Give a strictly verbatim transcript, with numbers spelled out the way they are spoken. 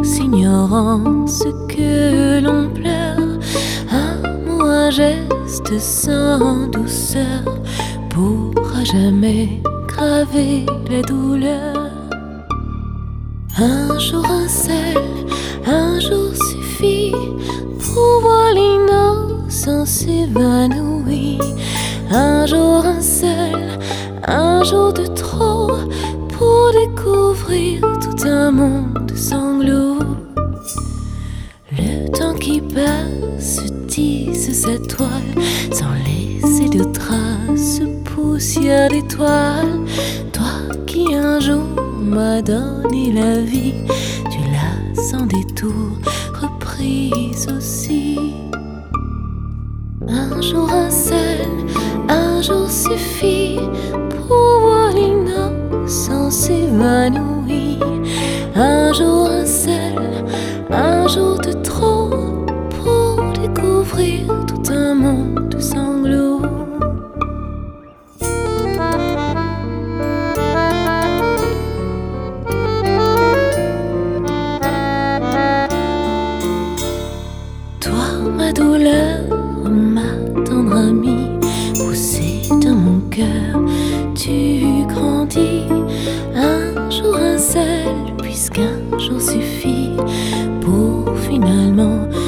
ignorant ce que l'on pleure. Un mot, un geste sans douceur pourra jamais graver la douleur. Un jour un seul, un jour suffit pour voir l'innocence évanouie. Un jour un seul, un jour de trop pour découvrir tout un monde sanglots. Le temps qui passe tisse sa toile sans laisser de traces, poussière d'étoiles. Toi qui un jour m'as donné la vie, tu l'as sans détour reprise aussi. Un jour un seul, un jour suffit pour voir l'innocence évanouie. Un jour un seul, un jour de trop pour découvrir tout un monde de sanglots. Toi, ma douleur, ma tendre amie, poussée dans mon cœur, tu grandis. Un jour un seul, puisqu'un jour suffit pour finalement